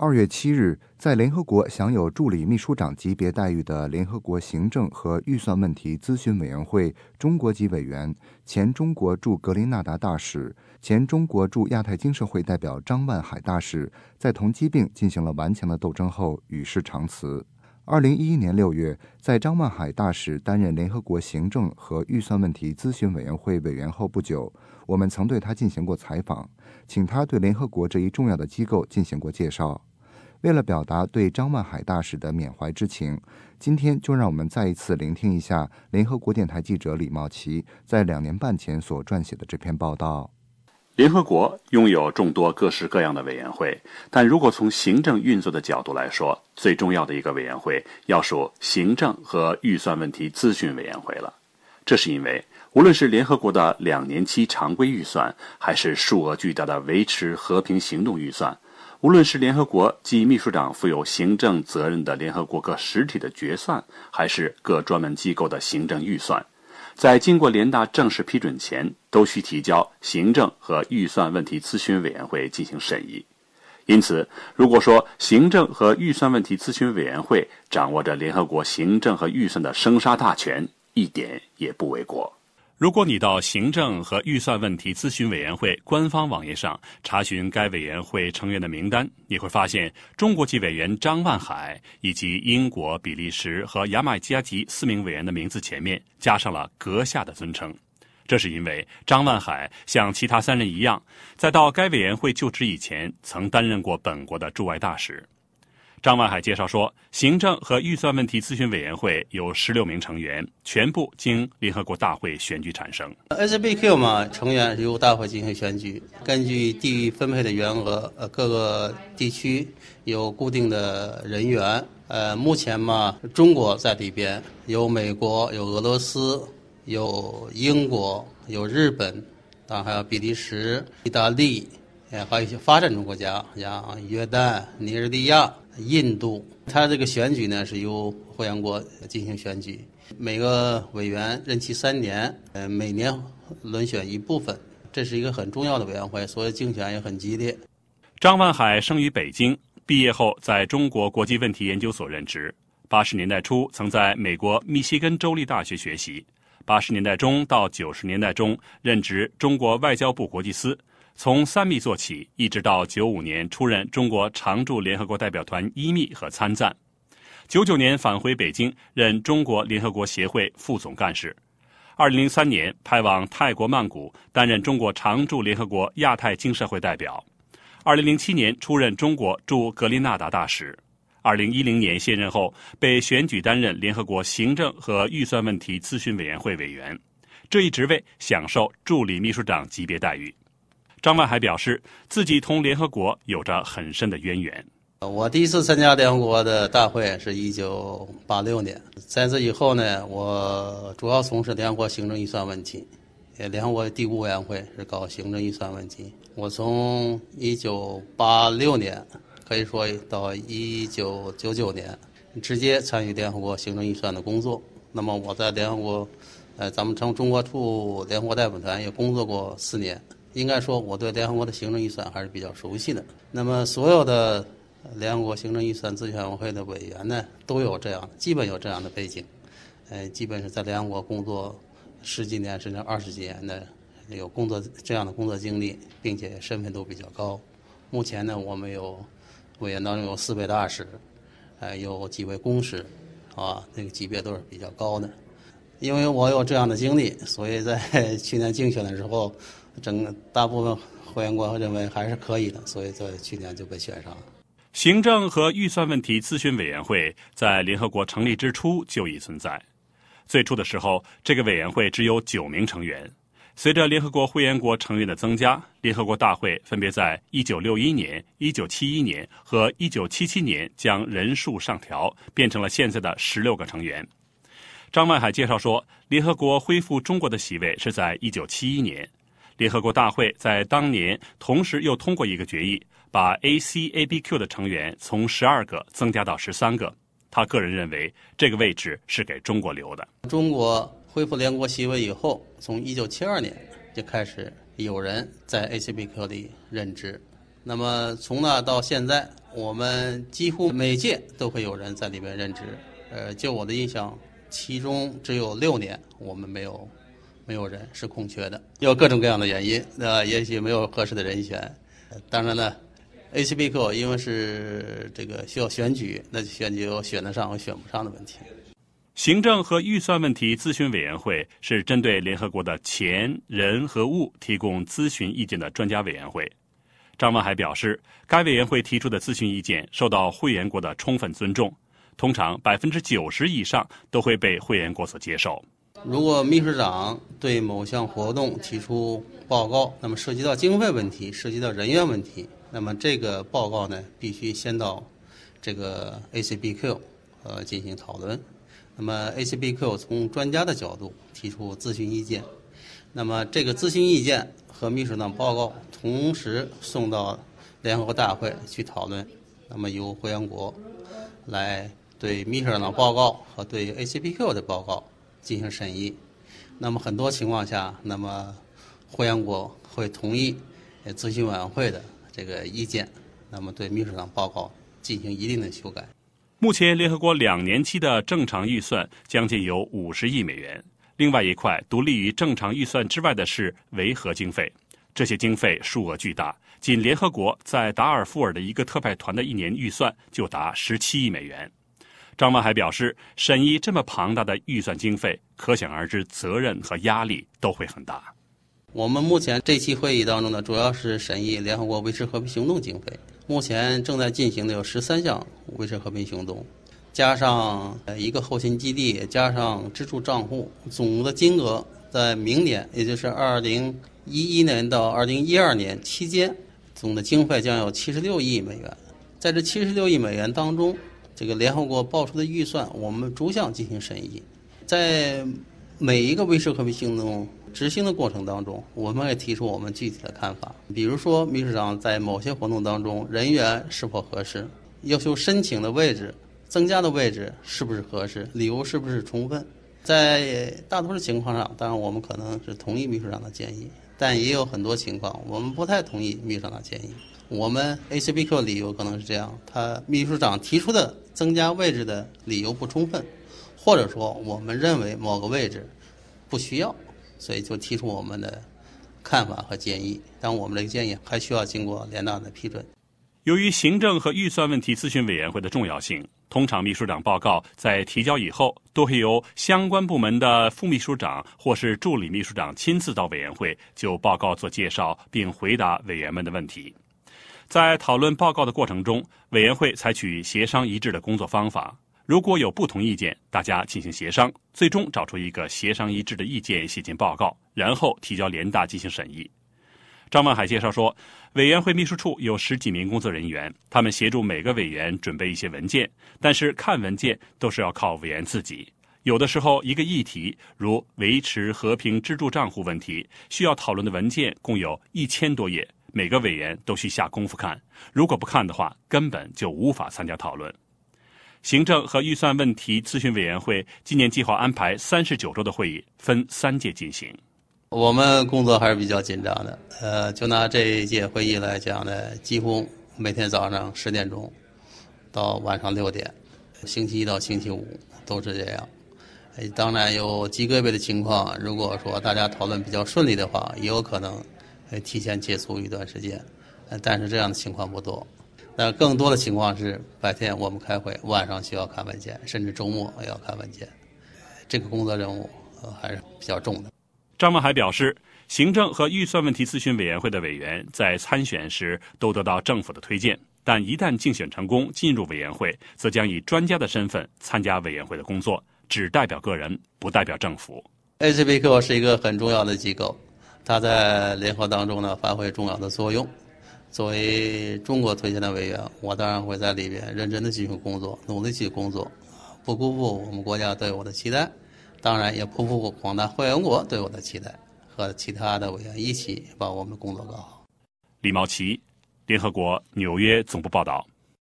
2月7日，在联合国享有助理秘书长级别待遇的联合国行政和预算问题咨询委员会中国籍委员、前中国驻格林纳达大使、前中国驻亚太经社会代表张万海大使在同疾病进行了顽强的斗争后与世长辞。2011年6月，在张万海大使担任联合国行政和预算问题咨询委员会委员后不久，我们曾对他进行过采访，请他对联合国这一重要的机构进行过介绍。为了表达对张万海大使的缅怀之情，今天就让我们再一次聆听一下联合国电台记者李茂奇在2年半前所撰写的这篇报道。 联合国拥有众多各式各样的委员会，但如果从行政运作的角度来说，最重要的一个委员会要数行政和预算问题咨询委员会了。这是因为无论是联合国的2年期常规预算，还是数额巨大的维持和平行动预算，无论是联合国及秘书长负有行政责任的联合国各实体的决算，还是各专门机构的行政预算，在经过联大正式批准前，都需提交行政和预算问题咨询委员会进行审议。因此，如果说行政和预算问题咨询委员会掌握着联合国行政和预算的生杀大权，一点也不为过。如果你到行政和预算问题咨询委员会官方网页上查询该委员会成员的名单，你会发现中国籍委员张万海以及英国、比利时和牙买加籍4名委员的名字前面加上了阁下的尊称。这是因为张万海像其他3人一样，在到该委员会就职以前曾担任过本国的驻外大使。张万海介绍说，行政和预算问题咨询委员会有16名成员，全部经联合国大会选举产生。 SBQ 嘛，成员由大会进行选举，根据地域分配的员额，各个地区有固定的人员。目前嘛，中国在里边，有美国，有俄罗斯，有英国，有日本，当然还有比利时、意大利，还有一些发展中国家，像约旦、尼日利亚、印度。他这个选举呢是由会员国进行选举，每个委员任期3年，每年轮选一部分，这是一个很重要的委员会，所以竞选也很激烈。 张万海生于北京，毕业后在中国国际问题研究所任职。80年代初曾在美国密西根州立大学学习，80年代中到90年代中任职中国外交部国际司。从3秘做起，一直到95年出任中国常驻联合国代表团1秘和参赞。99年返回北京，任中国联合国协会副总干事。2003年派往泰国曼谷，担任中国常驻联合国亚太经社会代表。2007年出任中国驻格林纳达大使。2010年卸任后，被选举担任联合国行政和预算问题咨询委员会委员，这一职位享受助理秘书长级别待遇。张万海表示，自己同联合国有着很深的渊源。 我第一次参加联合国的大会是1986年，在这以后呢，我主要从事联合国行政预算问题，联合国第5委员会是搞行政预算问题。我从1986年可以说到1999年，直接参与联合国行政预算的工作。那么我在联合国，咱们中国驻联合国代表团也工作过4年。应该说我对联合国的行政预算还是比较熟悉的。那么所有的联合国行政预算咨询委员会的委员呢，都有这样，基本有这样的背景，基本是在联合国工作10几年甚至20几年的，有这样的工作经历，并且身份都比较高。目前呢，我们有委员当中有4位大使，有几位公使，那个级别都是比较高的。因为我有这样的经历，所以在去年竞选的时候，大部分会员国认为还是可以的，所以在去年就被选上了。 行政和预算问题咨询委员会在联合国成立之初就已存在。最初的时候，这个委员会只有9名成员。随着联合国会员国成员的增加，联合国大会分别在1961年、1971年和1977年将人数上调，变成了现在的16个成员。张万海介绍说，联合国恢复中国的席位是在1971年。联合国大会在当年同时又通过一个决议，把 ACABQ 的成员从12个增加到13个。他个人认为这个位置是给中国留的。 中国恢复联合国席位以后，从1972年就开始有人在 ACABQ 里任职， 那么从那到现在，我们几乎每届都会有人在里边任职。就我的印象，其中只有6年我们没有人是空缺的，有各种各样的原因，也许没有合适的人选。当然了，ACBQ 因为是这个需要选举，那就选得上和选不上的问题。 行政和预算问题咨询委员会是针对联合国的钱、人和物提供咨询意见的专家委员会。张文海表示，该委员会提出的咨询意见受到会员国的充分尊重，通常90%以上都会被会员国所接受。 如果秘书长对某项活动提出报告，那么涉及到经费问题，涉及到人员问题，那么这个报告呢，必须先到这个 ACBQ 进行讨论。那么 ACBQ 从专家的角度提出咨询意见，那么这个咨询意见和秘书长报告同时送到联合国大会去讨论，那么由会员国来对秘书长的报告和对 ACBQ 的报告进行审议。那么很多情况下，那么会员国会同意咨询委员会的这个意见，那么对秘书长报告进行一定的修改。 目前联合国2年期的正常预算将近有50亿美元，另外一块独立于正常预算之外的是维和经费，这些经费数额巨大，仅联合国在达尔富尔的一个特派团的1年预算就达17亿美元。张文海表示，审议这么庞大的预算经费，可想而知责任和压力都会很大。 我们目前这期会议当中呢，主要是审议联合国维持和平行动经费，目前正在进行的有13项维持和平行动，加上一个后勤基地，加上支出账户，总的金额在明年，也就是2011年到2012年期间，总的经费将有76亿美元。在这76亿美元当中，这个联合国报出的预算，我们逐项进行审议。在每一个维持和平行动执行的过程当中，我们也提出我们具体的看法。比如说，秘书长在某些活动当中人员是否合适，要求申请的位置、增加的位置是不是合适，理由是不是充分。在大多数情况上，当然我们可能是同意秘书长的建议，但也有很多情况我们不太同意秘书长的建议。我们 ACBQ 理由可能是这样，秘书长提出的增加位置的理由不充分，或者说我们认为某个位置不需要，所以就提出我们的看法和建议，但我们这个建议还需要经过联大的批准。 由于行政和预算问题咨询委员会的重要性，通常秘书长报告在提交以后，都会由相关部门的副秘书长或是助理秘书长亲自到委员会就报告做介绍，并回答委员们的问题。在讨论报告的过程中，委员会采取协商一致的工作方法，如果有不同意见，大家进行协商，最终找出一个协商一致的意见写进报告，然后提交联大进行审议。张文海介绍说，委员会秘书处有10几名工作人员，他们协助每个委员准备一些文件，但是看文件都是要靠委员自己。有的时候一个议题，如维持和平支柱账户问题，需要讨论的文件共有1000多页，每个委员都需下功夫看，如果不看的话，根本就无法参加讨论。行政和预算问题咨询委员会今年计划安排39周的会议，分3届进行。 我们工作还是比较紧张的，就拿这一届会议来讲呢，几乎每天早上10点钟到晚上6点，星期一到星期五都是这样。当然有极个别的情况，如果说大家讨论比较顺利的话，也有可能提前结束一段时间，但是这样的情况不多。但更多的情况是白天我们开会，晚上需要看文件，甚至周末也要看文件。这个工作任务还是比较重的。 张文海表示，行政和预算问题咨询委员会的委员在参选时都得到政府的推荐，但一旦竞选成功进入委员会，则将以专家的身份参加委员会的工作，只代表个人，不代表政府。 ACBQ 是一个很重要的机构，它在联合当中呢发挥重要的作用。作为中国推荐的委员，我当然会在里边认真的进行工作，努力去工作，不辜负我们国家对我的期待，当然也不辜负广大会员国对我的期待，和其他的委员一起把我们的工作搞好。 李茂奇，联合国纽约总部报道。